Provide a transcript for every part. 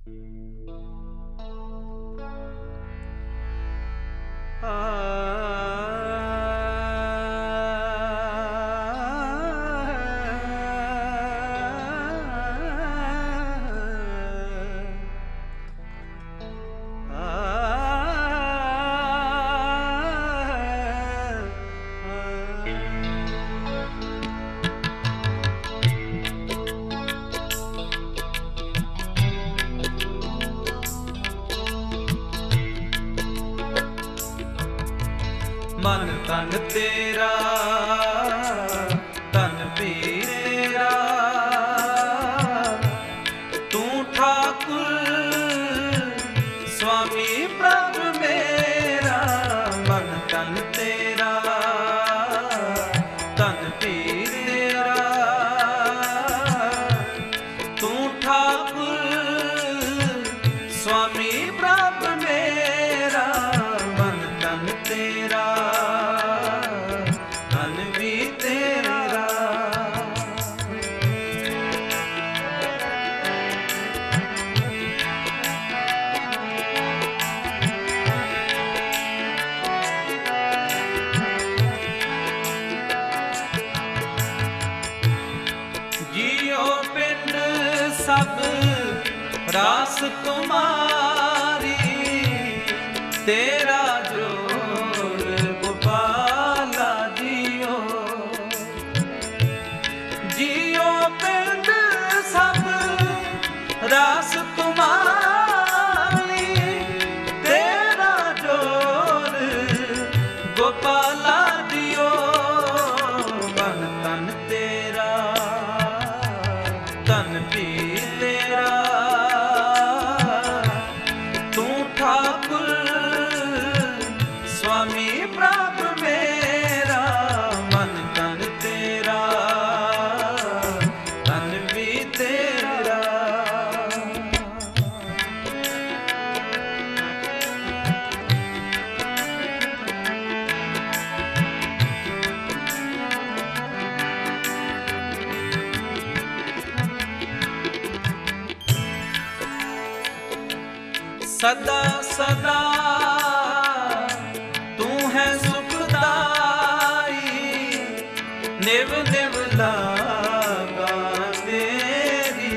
मन तन तेरा तन पीरा तू ठाकुर स्वामी प्रभु मेरा। मन तन तेरा तन पीरा तू ठाकुर स्वामी प्रभु मेरा। मन तन तेरा सब रास तुम्हारी तेरा जोर गोपाला जियो। जियो पिंड सब रास तुम्हारी तेरा जोर गोपाला जियो। मन तन तेरा तन पी तेरा तू ठाकुर स्वामी प्रभु मेरा। मन तन तेरा तन भी तेरा। सदा सदा तू है सुखदाई निव निव लागा तेरी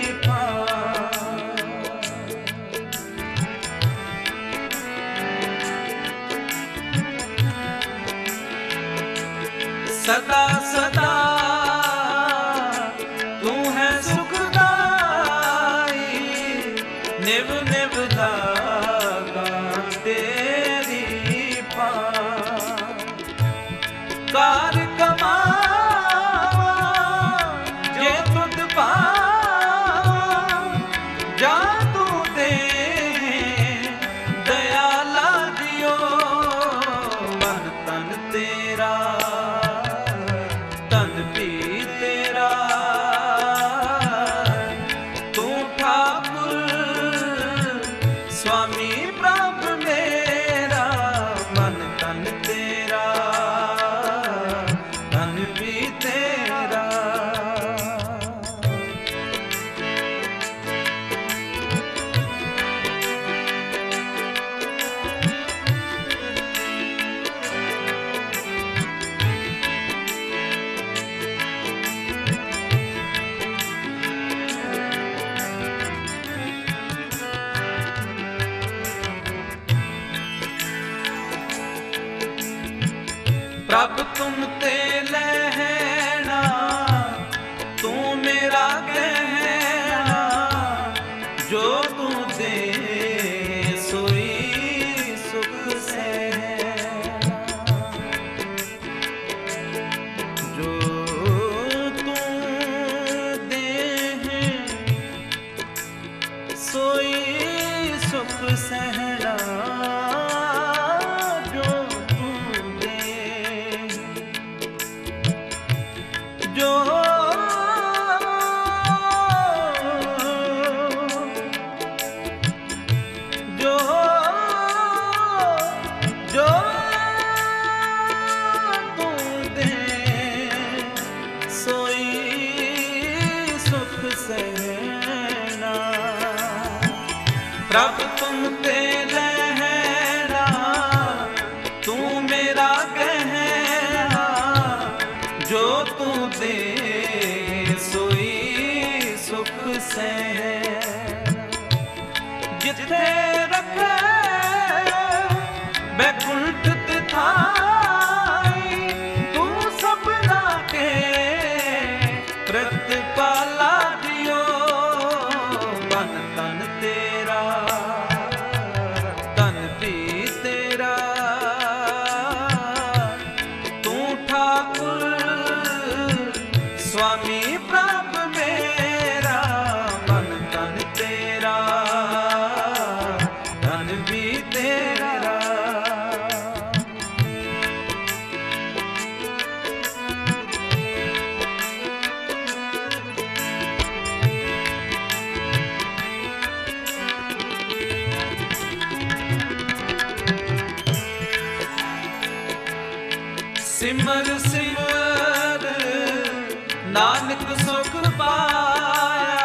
सदा सदा तू है सुखदाई निव निव लागा तेरी कार कमावा जे तुद पावा जा तू दे दयाला दियो। मन तन तेरा तन भी तेरा तू ठाकुर स्वामी प्रभु मेरा। मन तन तेरा तन भी तेरा। प्रभ तुम ते लहना तू मेरा गहना जो तू दे सोई सुख से जो तू दे सोई सुख सहना। जो जो जो तू दे सोई सुख सहना। प्रभ तुम पे रहना, तू मेरा गहना, जो तू दे सोई सुख से। जिथे रखे बैकुंठ तिथाई, तू सबना के प्रतिपाला दियो। मन तन तेरा, तन भी तेरा, तू ठाकुर स्वामी प्रभु मेरा। मन तन तेरा, तन भी तेरा। सिमर सिमर नानक सुख पाया,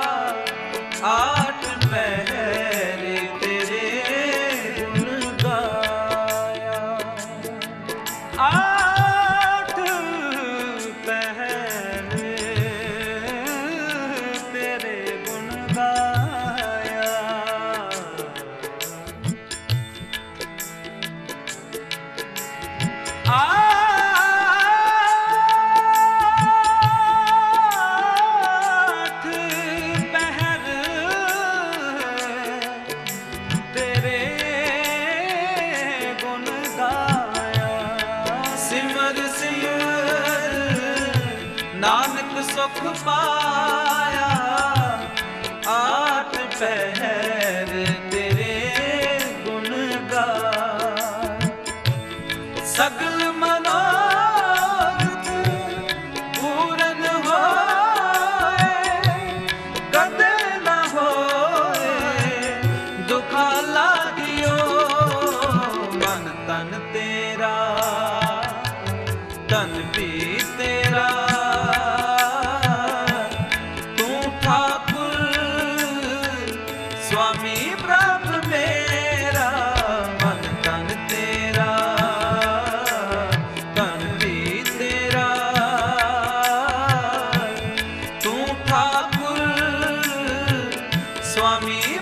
आठ पहर तेरे गुण गाया। आठ पहर तेरे गुण गाया। नानक सुख पाया, आठ पहर तेरे गुण गाए। सगल मनोरथ पूरन होए, कदे न होए दुखा लागियो। मन तन तेरा, तन भी तेरा, स्वामी प्रभु मेरा। मन तन तेरा, तन भी तेरा, तू ठाकुर स्वामी